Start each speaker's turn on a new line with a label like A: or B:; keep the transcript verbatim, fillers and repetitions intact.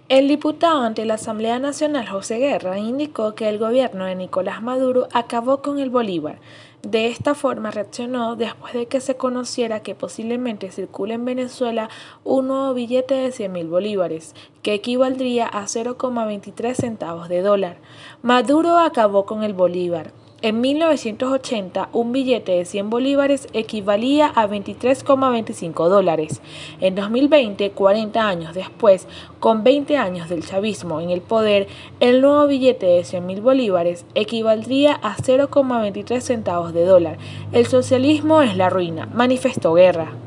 A: El diputado ante la Asamblea Nacional José Guerra indicó que el gobierno de Nicolás Maduro acabó con el bolívar. De esta forma reaccionó después de que se conociera que posiblemente circule en Venezuela un nuevo billete de cien mil bolívares, que equivaldría a cero coma veintitrés centavos de dólar. Maduro acabó con el bolívar. En mil novecientos ochenta, un billete de cien bolívares equivalía a veintitrés coma veinticinco dólares. En dos mil veinte, cuarenta años después, con veinte años del chavismo en el poder, el nuevo billete de cien mil bolívares equivaldría a cero coma veintitrés centavos de dólar. El socialismo es la ruina, manifestó Guerra.